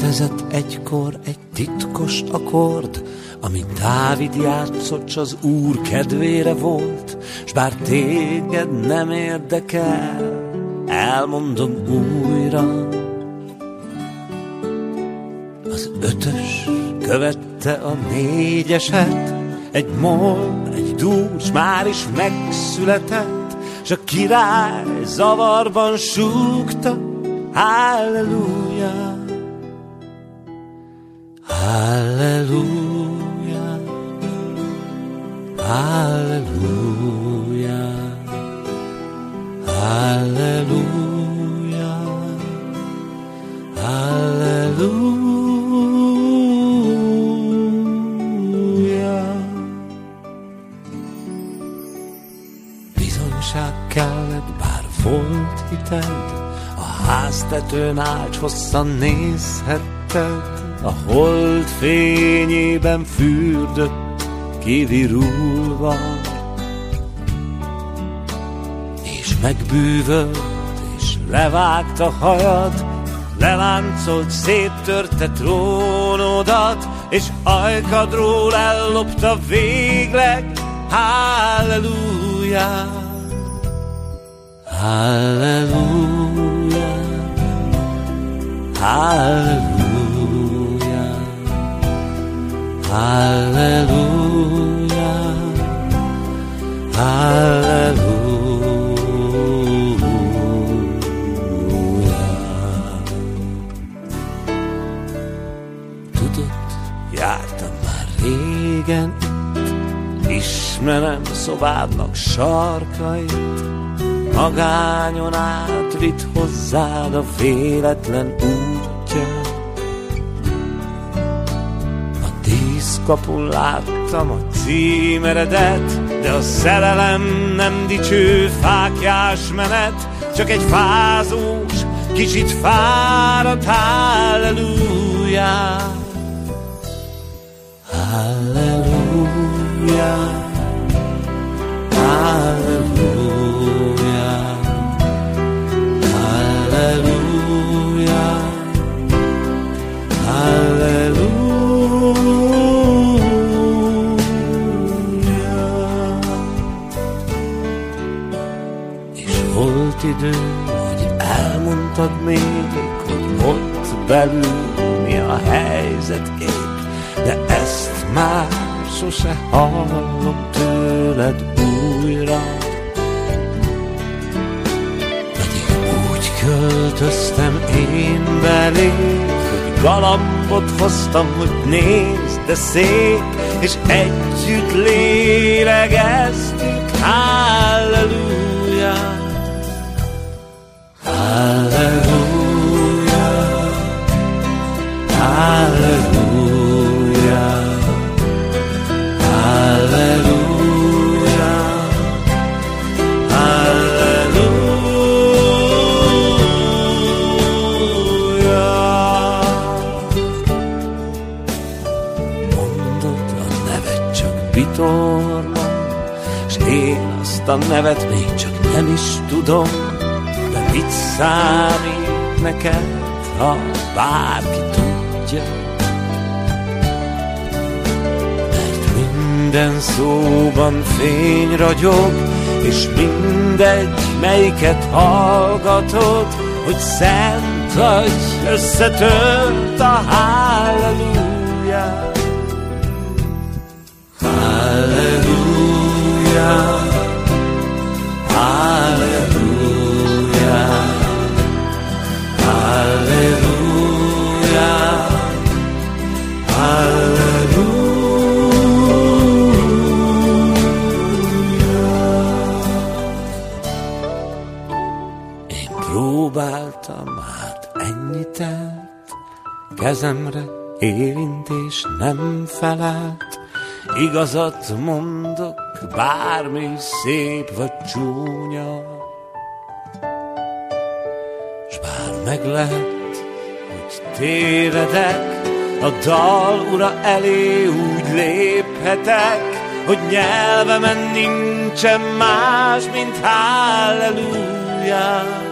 Elvezet egykor egy titkos akkord, amit Dávid játszott, s az Úr kedvére volt, s bár téged nem érdekel, elmondom újra. Az 5-ös követte a 4-eset, egy moll, egy dur, s már is megszületett, s a király zavarban súgta, halleluja, halleluja, halleluja, halleluja, halleluja. Bizonyság kellett, bár volt hited, a háztetőn ágy hosszan nézhetted, a hold fényében fürdött kivirulva, és megbűvölt, és levágta hajad, leláncolt, széttörte trónodat, és ajkadról ellopta végleg, halleluja, halleluja, halleluja, halleluja, halleluja. Tudod, jártam már régen itt, ismerem szobádnak sarkait, magányon átvitt hozzád a véletlen útja. A díszkapun láttam a címeredet, de a szerelem nem dicső fáklyás menet, csak egy fázós, kicsit fáradt, halleluja, halleluja, halleluja, halleluja, halleluja. És volt idő, hogy elmondtad még, hogy ott belül mi a helyzet épp, de ezt már sose hallom tőled újra. Pedig úgy költöztem én beléd, hogy galambot hoztam, hogy nézd, de szép, és együtt lélegeztük, halleluja, halleluja, halleluja, halleluja, halleluja. Mondod, a nevet csak Vitorla, s én azt a nevet még csak nem is tudom, de mit számít neked, ha bárki tudja? Minden szóban fény ragyog, és mindegy, melyiket hallgatod, hogy szent vagy, összetört a halleluja, halleluja, halleluja, halleluja, halleluja. Én próbáltam, hát ennyi telt, kezemre érintés nem felelt, igazat mondok, bármi szép vagy csúnya. S bár meg lehet, hogy tévedek, a dal ura elé úgy léphetek, hogy nyelvemen nincsen más, mint halleluja,